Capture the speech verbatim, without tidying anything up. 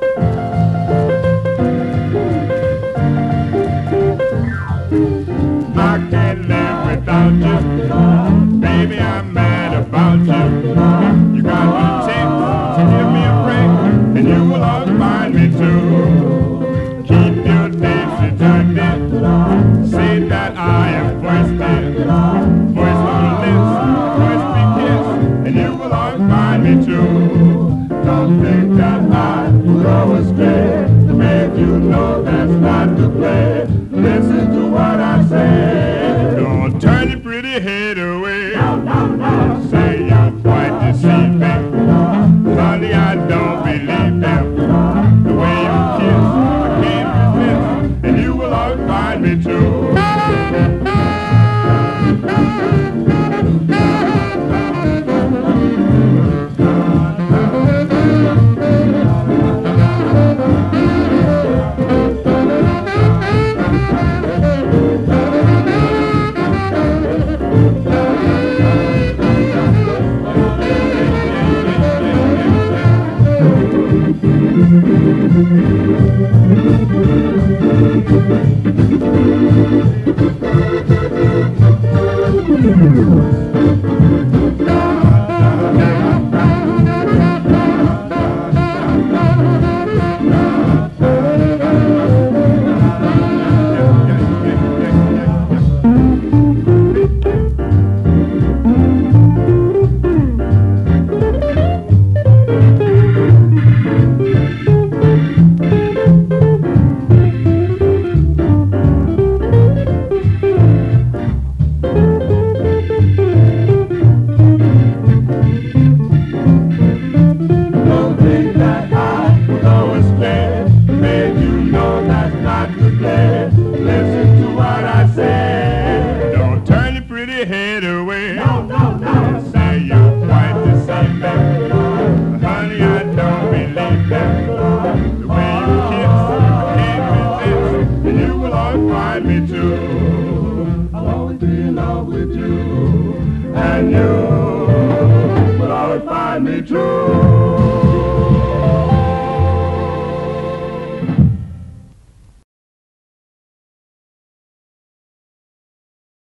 I can't live without you. Baby, I'm mad about you. You got the chance to give me a break, and you will always find me too. Keep your days redundant. Say that I am first in. First on the list, first be kissed, and you will always find me too. Don't think that I will go astray to make you know that's not the play. Listen to what I say. Don't turn your pretty head away. No, no, no. Say you're quite deceiving. Honey, I don't believe them. The way you kiss, I can't resist, and you will always find me too. Head away. No, no, no. Say you're quite deceiving. Honey, I don't believe that. The way you kiss, I can't resist, and you will always find me too. I'll always be in love with you, and you will always find me true.